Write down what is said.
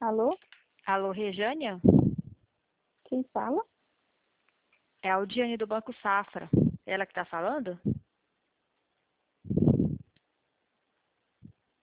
Alô? Alô, Rejânia? Quem fala? É a Audiane do Banco Safra. Ela que está falando?